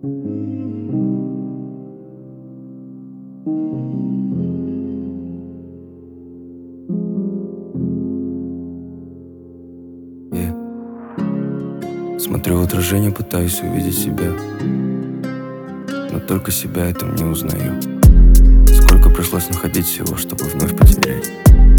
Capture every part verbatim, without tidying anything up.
Yeah. Смотрю в отражение, пытаюсь увидеть себя, но только себя я там не узнаю. Сколько пришлось находить всего, чтобы вновь потерять.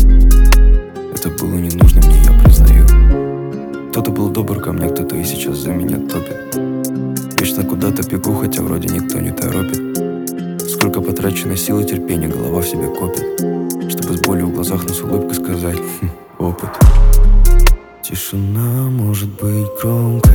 Это было не нужно мне, я признаю. Кто-то был добр ко мне, кто-то и сейчас за меня топит. Вечно куда-то бегу, хотя вроде никто не торопит. Сколько потрачено сил и терпения, голова в себе копит, чтобы с болью в глазах, но с улыбкой сказать: хм, опыт. Тишина может быть громкой,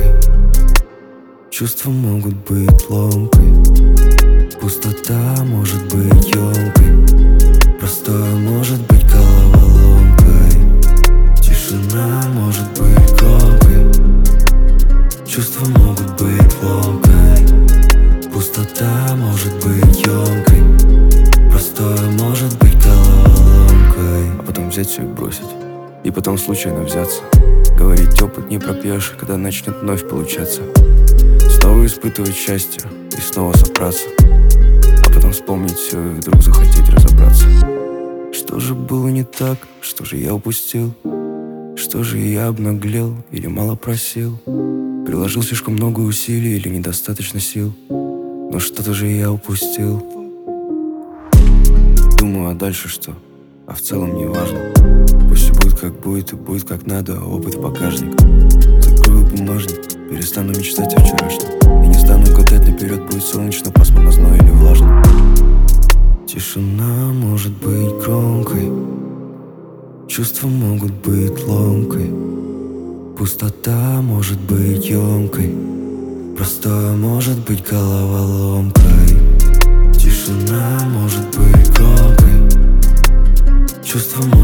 чувства могут быть ломкой, пустота может быть емкой, простое может быть головоломкой. Тишина может быть громкой, чувства могут быть ломкой, пустота может быть емкой, простое может быть головоломкой. А потом взять все и бросить, и потом случайно взяться. Говорить опыт не пропьешь, когда начнет вновь получаться. Снова испытывать счастье и снова собраться, а потом вспомнить все и вдруг захотеть разобраться. Что же было не так, что же я упустил? Что же я обнаглел или мало просил? Приложил слишком много усилий или недостаточно сил? Но что-то же я упустил. Думаю, а дальше что? А в целом не важно. Пусть все будет как будет и будет как надо, опыт в багажник. Закрою бумажник, перестану мечтать о вчерашнем и не стану гадать наперед, будет солнечно, пасмурно, зной или влажно. Тишина может быть громкой, чувства могут быть ломкой, пустота может быть емкой, простое может быть головоломкой. Тишина может быть громкой, чувства